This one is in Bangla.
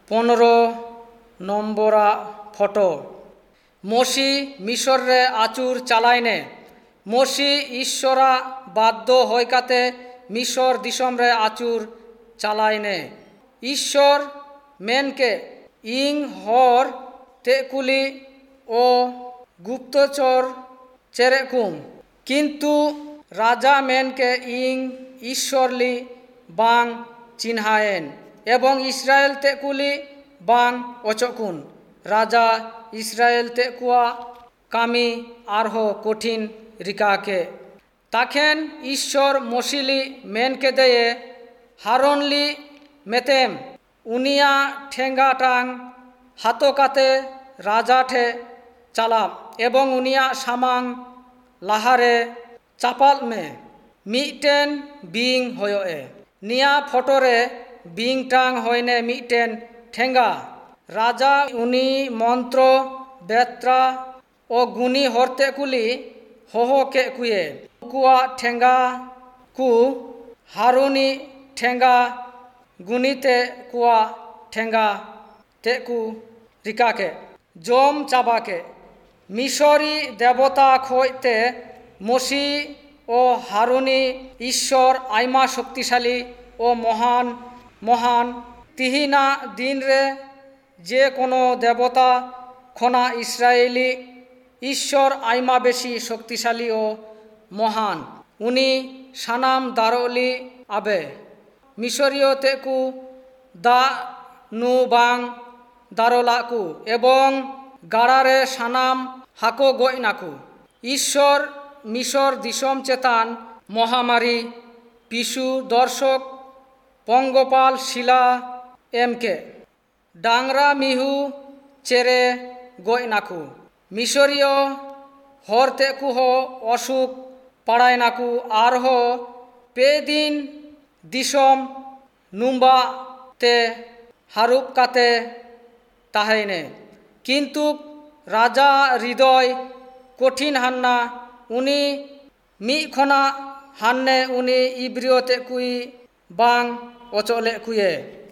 15 ফটো মসি মিশরে আচুর চালাইনে মসি ঈশ্বরা বাধ্য হইকাতে মিশর দিশমরে আচুর চালাইনে ঈশ্বর মেনকে ইং হর তেকুলি ও গুপ্তচর চেরেকুম কিন্তু রাজা মেনকে ইং ঈশ্বরলি বাং চিনহায়েন এবং ইসরায়েল তেকুলি বাং অচকুন রাজা ইসরায়েল তেকুয়া কামি আরহ কঠিন রিকাকে তাখেন ঈশ্বর মসিলি মেনকে দেয়ে হারনলি মেতেম উনিয়া ঠেঙ্গাটাং হাতকাতে রাজাঠে চালাম এবং উনিয়া সামাং লাহারে চাপাল মে মিটেন বিং হয়ে নিয়া ফটোরে বিং টাং হইনে মিটেন ঠেঙ্গা রাজা উনি মন্ত্র বেত্রা ও গুনি হরতে কুলি হহকে কুয়ে কুয়া ঠেঙ্গা কু হারুনি ঠেঙ্গা গুনিতে কুয়া ঠেঙ্গা তেকু রিকাকে জম চাবাকে মিশরি দেবতা খইতে মসি ও হারুনি ঈশ্বর আইমা শক্তিশালী ও মহান মহান তিহিনা দিনরে যে কোনো দেবতা খনা ইসরায়েলি ঈশ্বর আইমা বেশি শক্তিশালী ও মহান উনি সানাম দারলি আবে মিশরীয় তেকু দা নু বাং দারলাকু এবং গাড়ারে সানাম হাকো গয়নাকু ঈশ্বর মিশর দিশম চেতান মহামারী পিশু দর্শক পঙ্গপাল শিলা এমকে ডাংরা মিহু চেরে গয়নাকু মিশরীয় হর তেকু হ অসুখ পাড়ায়নাকু আরহ পেদিন দিশম নুম্বা তে হারুপ কাতে তাহাইনে কিন্তু রাজা হৃদয় কঠিন হান্না উনি মিখনা হান্নে উনি ইব্রিয়তে কুই বাং অচলে কুয়ে